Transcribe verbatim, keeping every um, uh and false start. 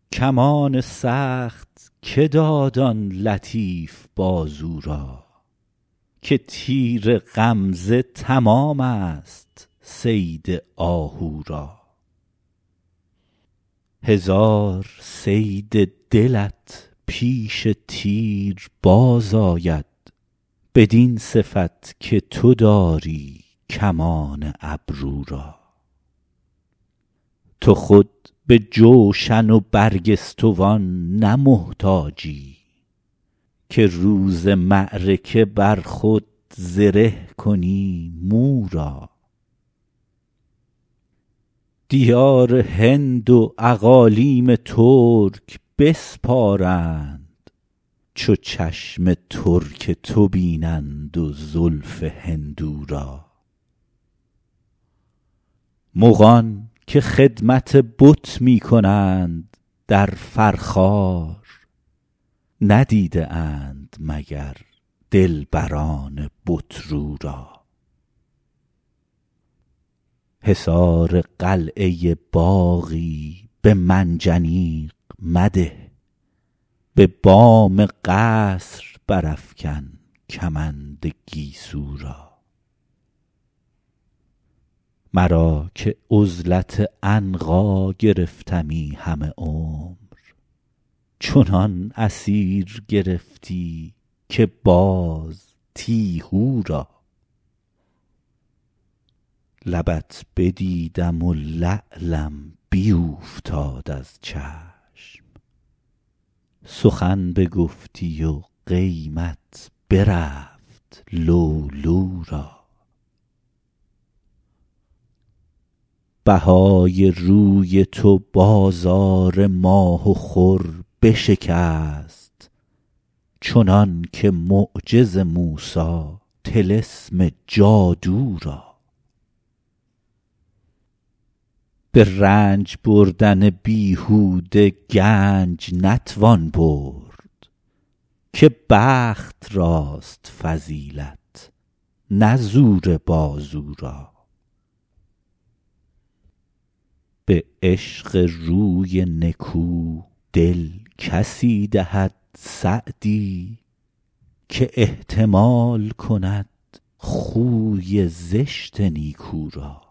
کمان سخت که داد آن لطیف بازو را که تیر غمزه تمام است صید آهو را. هزار صید دلت پیش تیر باز آید بدین صفت که تو داری کمان ابرو را. تو خود به جوشن و برگستوان نه محتاجی که روز معرکه بر خود زره کنی مو را. دیار هند و اقالیم ترک بسپارند چو چشم ترک تو بینند و زلف هندو را. مغان که خدمت بت می کنند در فرخار ندیده اند مگر دلبران بت رو را. حصار قلعه باغی به منجنیق مده به بام قصر برافکن کمند گیسو را. مرا که عزلت عنقا گرفتمی همه عمر چنان اسیر گرفتی که باز تیهو را. لبت بدیدم و لعلم بیوفتاد از چشم سخن بگفتی و قیمت برفت لؤلؤ را. بهای روی تو بازار ماه و خور بشکست چنان که معجز موسی طلسم جادو را. به رنج بردن بیهوده گنج نتوان برد که بخت راست فضیلت نه زور بازو را. به عشق روی نکو دل کسی دهد سعدی که احتمال کند خوی زشت نیکو را.